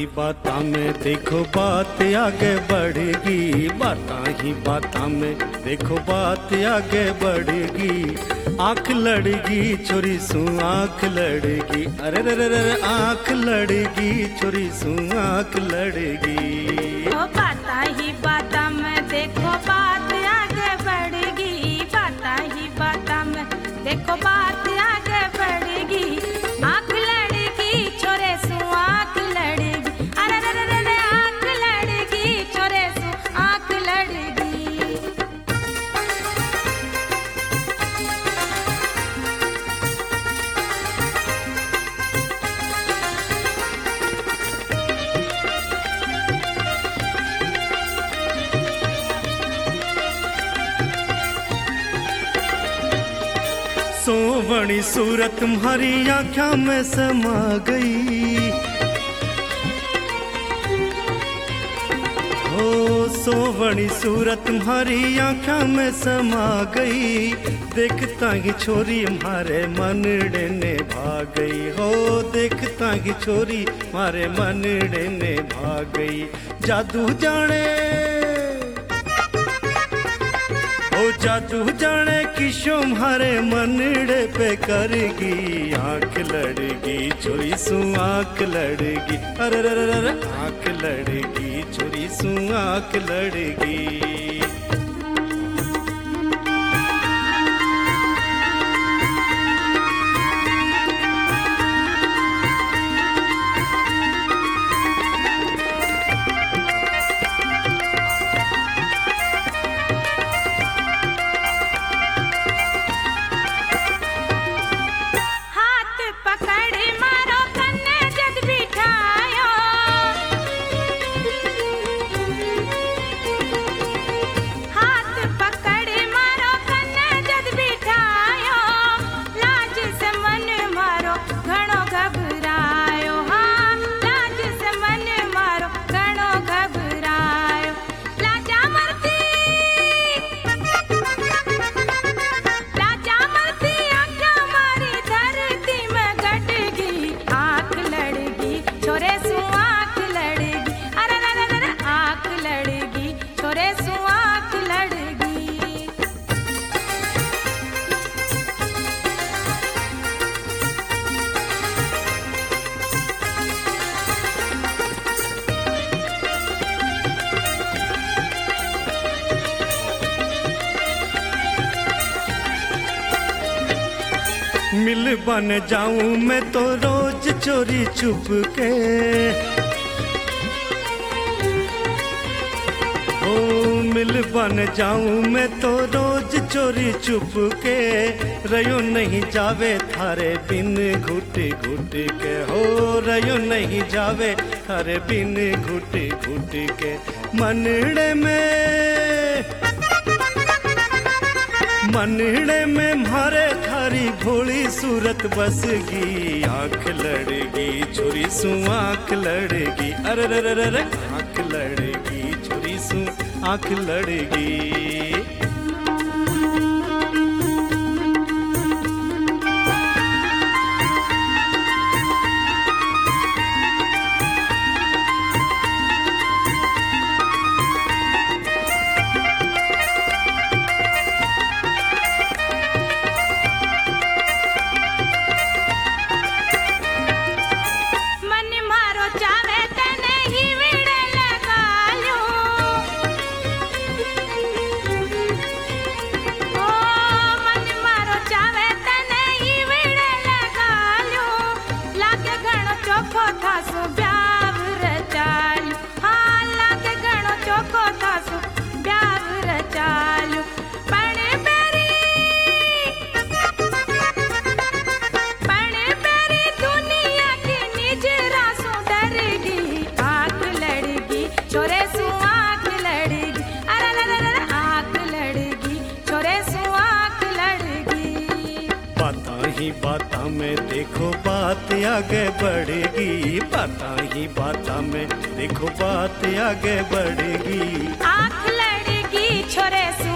बातां में देखो बात आगे बढ़ेगी, बातां ही बातां में देखो बात आगे बढ़ेगी। आंख लड़ेगी छोरी सू आंख लड़ेगी, अरे रे रे रे आंख लड़ेगी छोरी सू आंख लड़ेगी। ओ बातां ही बातां में देखो बात आगे बढ़ेगी, बातां ही बातां में देखो बात आगे बढ़ेगी। आंख लड़ेगी छोरे सू आंख लड़ेगी, अरे रे रे रे आंख लड़ेगी छोरे सू आंख लड़ेगी। सोवणी सूरत तुम्हारी आँखों में समा गई, हो सोवणी सूरत तुम्हारी आँखों में समा गई। देखता ही छोरी हमारे मनड़े ने भाग गई, हो देखता ही छोरी हमारे मनड़े ने भाग गई। जादू जाने ओ जादू जाने किशो म्हारे मनड़े पे करेगी। आंख लड़ेगी छोरी सू आंख लड़ेगी, अरे रे रे रे आंख लड़ेगी छोरी सू आंख लड़ेगी। मिल बन जाऊं मैं तो रोज चोरी छुप के, ओ मिल बन जाऊं मैं तो रोज चोरी छुप के। रयो नहीं जावे थारे बिन घुट घुट के, हो रयो नहीं जावे थारे बिन घुट घुट के। मनड़े में म्हारे थारी भोली सूरत बसगी। आंख लड़ेगी छोरी सू आंख लड़ेगी, अरे रे रे रे आंख लड़ेगी छोरी सू आंख लड़ेगी। बातां में देखो बात आगे बढ़ेगी, बातां ही बातां में देखो बात आगे बढ़ेगी। आंख लड़ेगी छोरे से